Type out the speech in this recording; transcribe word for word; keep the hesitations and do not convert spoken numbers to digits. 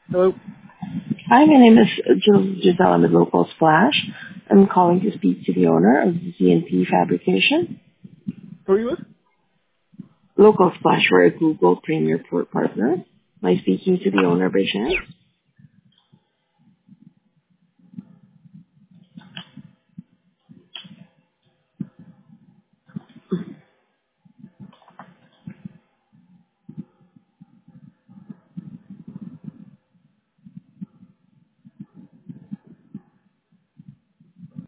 Hello. Hi, my name is Gis- Gisela with Local Splash. I'm calling to speak to the owner of Z and P Fabrication. Who are you with? Local Splash, we're a Google Premier Port partner. Am I speaking to the owner by chance?